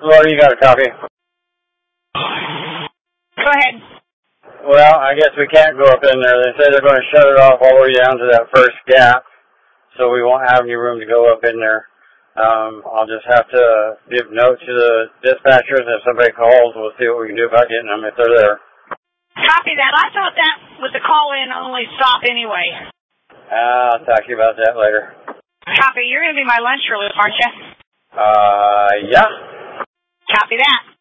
Well, you got a copy. Go ahead. Well, I guess we can't go up in there. They say they're going to shut it off all the way down to that first gap, so we won't have any room to go up in there. I'll just have to give note to the dispatchers. If somebody calls, we'll see what we can do about getting them if they're there. Copy that. I thought that was a call-in only stop anyway. I'll talk to you about that later. Copy. You're going to be my lunch relief, aren't you? Yeah. Copy that.